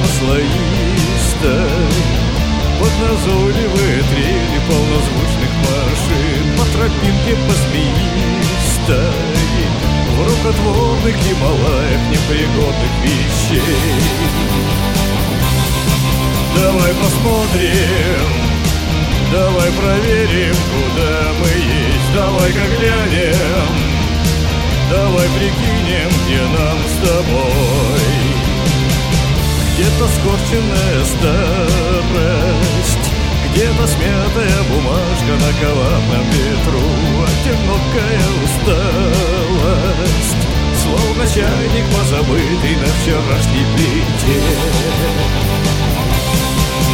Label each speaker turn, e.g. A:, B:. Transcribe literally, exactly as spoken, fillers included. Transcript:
A: слоистой, под назойливые трели полнозвучных машин, по тропинке по змеистой, в рукотворных Гималаях непригодных вещей. Давай посмотрим, давай проверим, куда мы есть, давай-ка глянем, давай прикинем, где нам с тобой. Где-то скорченная старость, где-то смятая бумажка на коварном ветру, одинокая усталость, словно чайник позабытый на вчерашней плите.